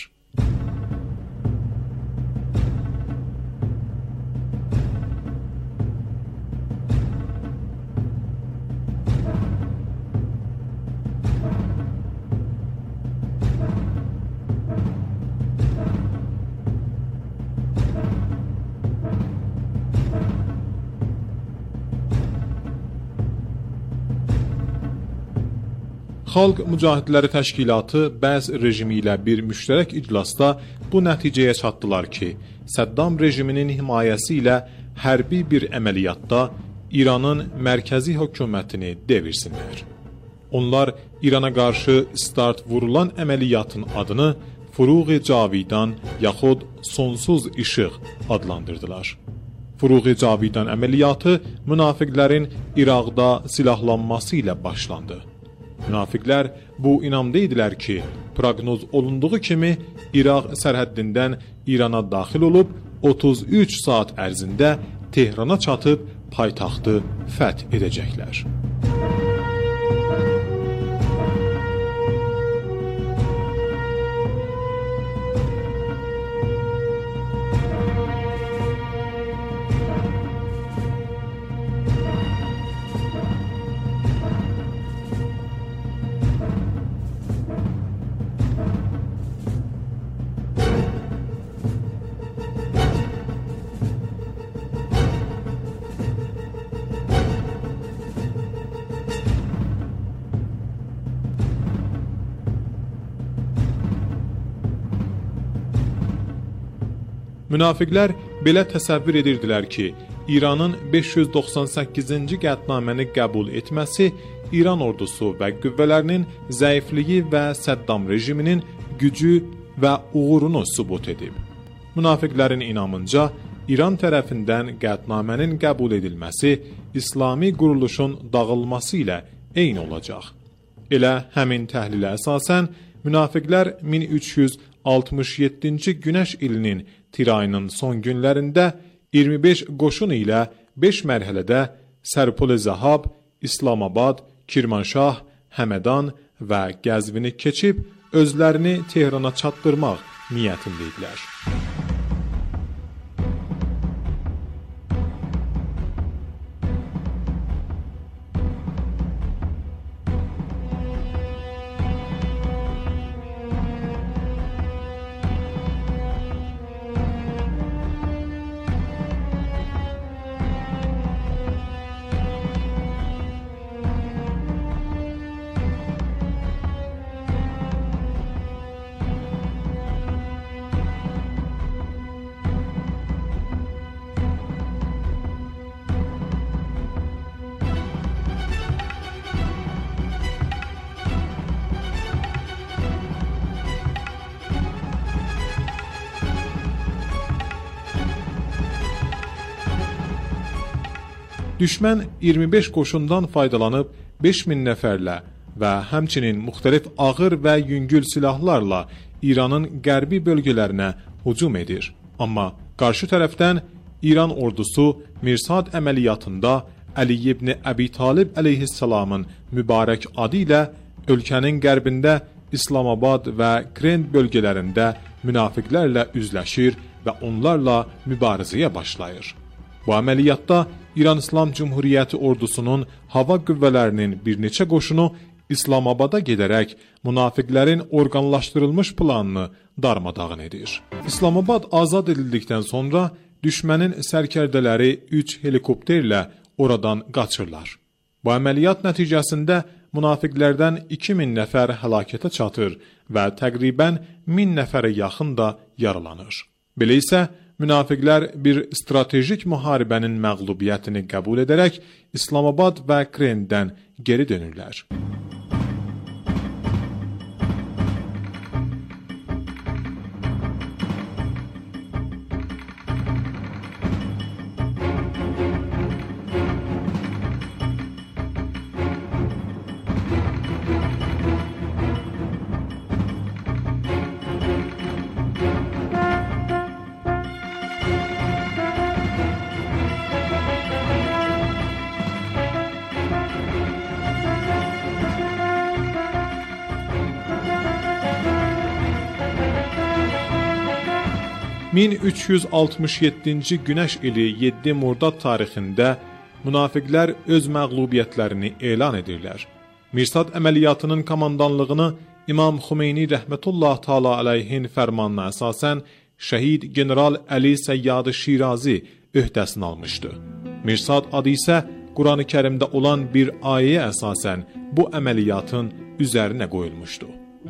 Xalq Mücahidləri Təşkilatı bəs rejimi ilə bir müştərək iclasda bu nəticəyə çatdılar ki, Səddam rejiminin himayəsi ilə hərbi bir əməliyyatda İranın mərkəzi hökumətini devirsinlər. Onlar İrana qarşı start vurulan əməliyyatın adını Furuği Cavidan yaxud Sonsuz İşıq adlandırdılar. Furuği Cavidan əməliyyatı münafiqlərin İraqda silahlanması ilə başlandı. Münafiqlər bu inamda idilər ki, proqnoz olunduğu kimi İraq sərhəddindən İrana daxil olub 33 saat ərzində Tehrana çatıb paytaxtı fəth edəcəklər. Münafiqlər belə təsəvvür edirdilər ki, İranın 598-ci qətnaməni qəbul etməsi İran ordusu və qüvvələrinin zəifliyi və Səddam rejiminin gücü və uğurunu sübut edib. Münafiqlərin inamınca İran tərəfindən qətnamənin qəbul edilməsi İslami quruluşun dağılması ilə eyni olacaq. Elə həmin təhlilə əsasən münafiqlər 1367-ci Günəş ilinin tir ayının son günlərində 25 qoşun ilə 5 mərhələdə Sərpol-i Zəhab, İslamabad, Kirmanşah, Həmədan və Qəzvini keçib özlərini Tehrana çatdırmaq niyyətindəydilər. Düşmən 25 qoşundan faydalanıb 5000 nəfərlə və həmçinin müxtəlif ağır və yüngül silahlarla İranın qərbi bölgələrinə hücum edir. Amma qarşı tərəfdən İran ordusu Mirsad əməliyyatında Əli ibn Əbi Talib əleyhissalamın mübarək adı ilə ölkənin qərbində İslamabad və Krend bölgələrində münafiqlərlə üzləşir və onlarla mübarizəyə başlayır. Bu əməliyyatda İran İslam Cumhuriyyəti ordusunun hava qüvvələrinin bir neçə qoşunu İslamabada gedərək münafiqlərin orqanlaşdırılmış planını darmadağın edir. İslamabad azad edildikdən sonra düşmənin sərkərdələri 3 helikopterlə oradan qaçırlar. Bu əməliyyat nəticəsində münafiqlərdən 2000 nəfər həlakətə çatır və təqribən 1000 nəfərə yaxın da yaralanır. Belə isə münafiqlər bir stratejik müharibənin məğlubiyyətini qəbul edərək İslamabad və Krenddən geri dönürlər. 1367-ci Günəş ili 7 Murdad tarixində münafiqlər öz məğlubiyyətlərini elan edirlər. Mirsad əməliyyatının komandanlığını İmam Xümeyni rəhmətullah təala əleyhin fərmanına əsasən şəhid general Əli Səyyad Şirazi öhdəsini almışdı. Mirsad adı isə Qurani Kərimdə olan bir ayəyə əsasən bu əməliyyatın üzərinə qoyulmuşdu.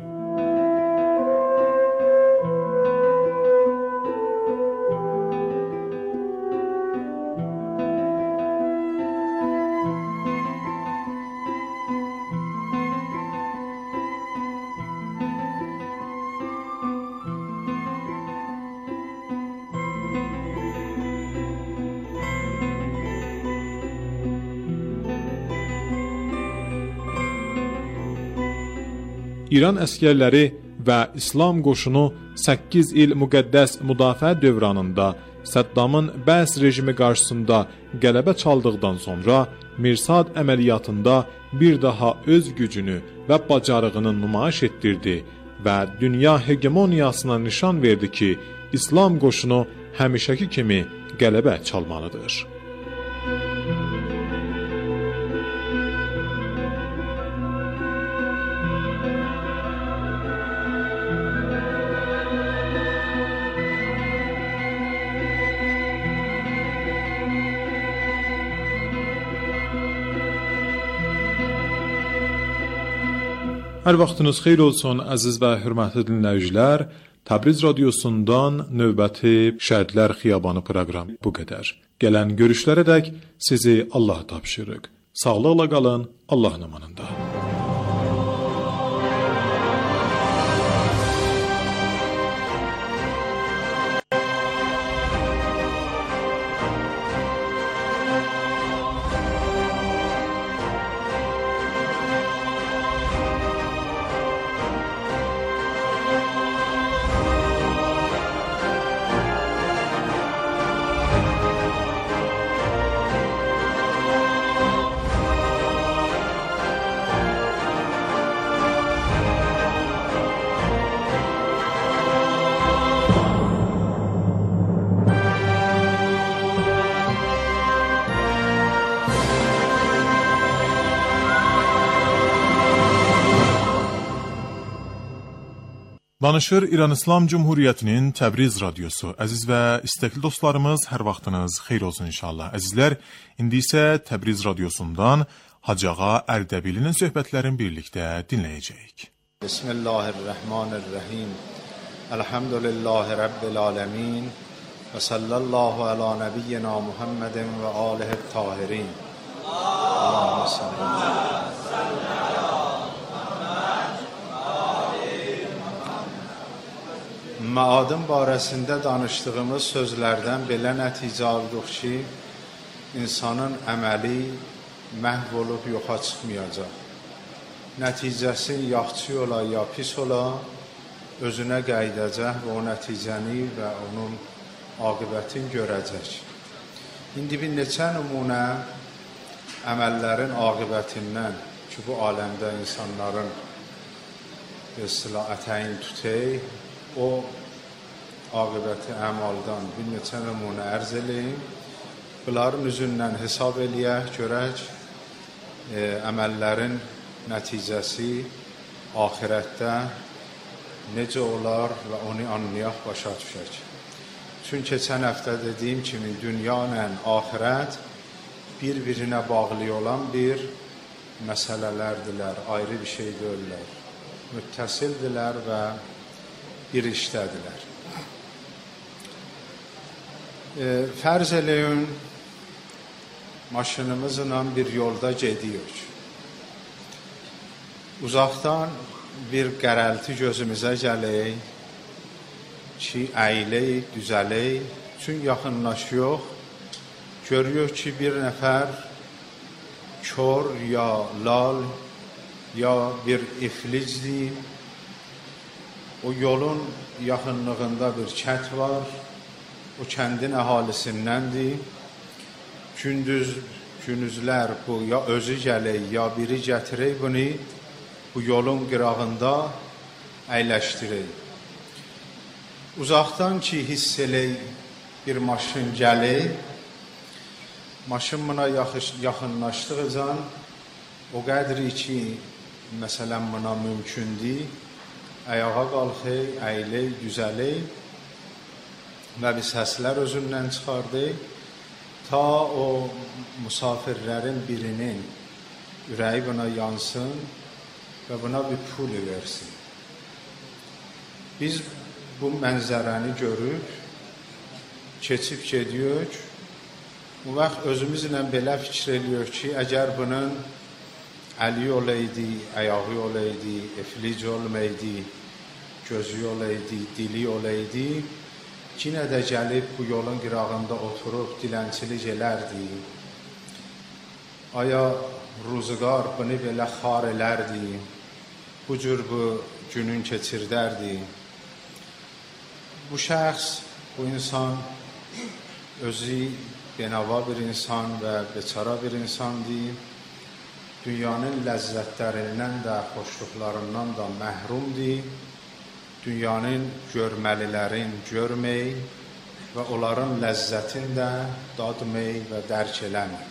İran əskərləri və İslam qoşunu 8 il müqəddəs müdafiə dövranında Səddamın Bəs rejimi qarşısında qələbə çaldıqdan sonra Mirsad əməliyyatında bir daha öz gücünü və bacarığını nümayiş etdirdi və dünya hegemoniyasına nişan verdi ki, İslam qoşunu həmişəki kimi qələbə çalmalıdır. Hər vaxtınız xeyir olsun əziz və hörmətli dinləyicilər. Təbriz radiosundan növbəti Şəhidlər Xiyabanı proqramı bu qədər. Gələn görüşlərədək sizi Allah tapşırıq. Sağlıqla qalın, Allahın amanında. Danışır İran İslam Cumhuriyyətinin Təbriz radiosu. Əziz və istəkli dostlarımız, hər vaxtınız xeyir olsun inşallah. Əzizlər, indi isə Təbriz radiosundan Hacı Ağa Ərdəbilinin söhbətlərini birlikdə dinləyəcəyik. Bismillahirrahmanirrahim. Elhamdülillahi Rabbil alemin. Və sallallahu ala nebiyyina Muhammedin və alihit tahirin. Allahümme sallallahu. Məadın barəsində danışdığımız sözlərdən belə nəticə aldıq ki, insanın əməli məhv olub yoxa çıxmayacaq. Nəticəsi yaxşı ola, ya pis ola, özünə qayıdacaq və o nəticəni və onun aqibətini görəcək. İndi bir neçə nümunə əməllərin aqibətindən ki, bu aləmdə insanların ətəyin tutək, o aqibəti əmaldan bir neçə nümunə ərz eləyim. Bunların üzündən hesab eləyək, görək, əməllərin nəticəsi axirətdə necə olar və onu anlayaq, başa düşək. Çünki keçən həftə dediyim kimi dünya ilə axirət bir-birinə bağlı olan bir məsələlərdirlər, ayrı bir şey deyirlər. Müttəsildirlər və bir işdədirlər. Fərz eləyin, maşınımızla bir yolda gediyoruz. Uzaqdan bir qərəlti gözümüzə gələk ki, əylək, düzələk, üçün yaxınlaşıyor. Görüyor ki, bir nəfər kör ya lal ya bir iflicdir. O yolun yaxınlığında bir kənd var. O kəndin əhalisindəndir. Gündüzlər bu ya özü gələk, ya biri gətirək bunu bu yolun qırağında əyləşdirək. Uzaqdan ki hiss elək bir maşın gəlir, maşın buna yaxınlaşdıqca o qədri ki, məsələn, buna mümkündür, ayağa qalxır, əyilir, düzəlir və bir səslər özündən çıxardır, ta o musafirlərin birinin ürəyi buna yansın və buna bir pul versin. Biz bu mənzərəni görüb, keçib gediyoruz. Bu vaxt özümüzlə belə fikir ediyoruz ki, əgər bunun əli olaydı, ayağı olaydı, eflic olmaydı, gözü olaydı, dili olaydı, yine də gəlib bu yolun qırağında oturub dilənçilik elərdi. Aya ruzigar bunu belə xar elərdi, bu cür bu günün keçirdərdi. Bu şəxs, bu insan özü benava bir insan və beçara bir insandır. Dünyanın ləzzətlərindən də, xoşluqlarından da məhrumdur. Dünyanın görməlilərin görmək və onların ləzzətini də dadmək və dərk eləmək.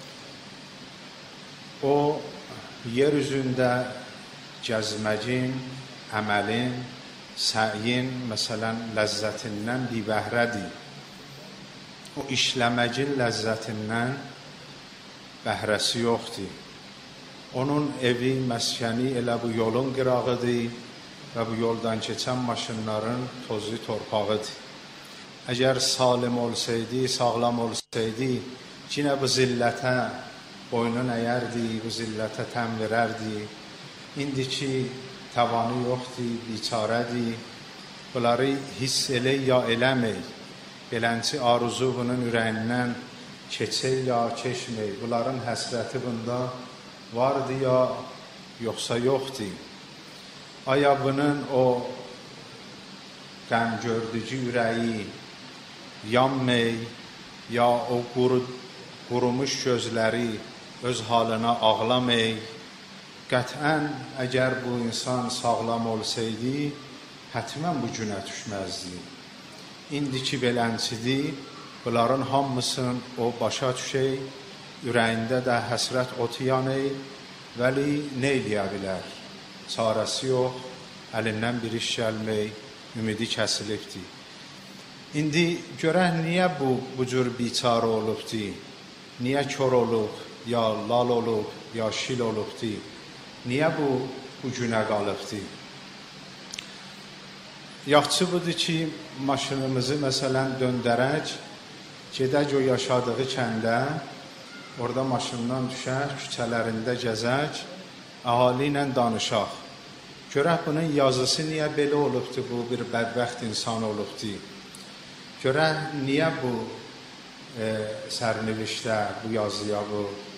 O, yer üzündə gəzməcin, əməlin, səyin, məsələn, ləzzətindən bir bəhrədir. O, işləməcin ləzzətindən bəhrəsi yoxdur. Onun evi, məskəni elə bu yolun qırağıdır və bu yoldan keçən maşınların tozu torpağıdır. Əgər salim olsaydı, sağlam olsaydı, yine bu zillətə boynun əyərdi, bu zillətə təm verərdi. İndiki tavanı yoxdur, biçarədir. Bunları hiss elə ya eləmək, belənçi arzu bunun ürəyindən keçək ya keçmək. Bunların həsrəti bunda vardı ya yoxsa yoxdur. Aya bunun o qəm gördücü ürəyi yanmək, ya o qurumuş gözləri öz halına ağlamək. Qətən əgər bu insan sağlam olsaydı, hətmən bu günə düşməzdi. İndiki belənçidir, bunların hamısını o başa düşək, ürəyində də həsrət otu yanır, vəli nə eləyə bilər? Çarəsi yox, əlindən bir iş gəlmək, ümidi kəsilibdir. İndi görək niyə bu cür biçarə olubdur? Niyə kör olub, ya lal olub, ya şil olubdur? Niyə bu günə qalıbdır? Yaxçı budur ki, maşınımızı məsələn döndərək, gedək o yaşadığı kəndə, orada maşından düşək, küçələrində gəzək, əhali ilə danışaq. Görək bunun yazısı niyə belə olubdur, bu bir bədbəxt insan olubdur. Görək niyə bu sərnivişdə, bu yazıya, bu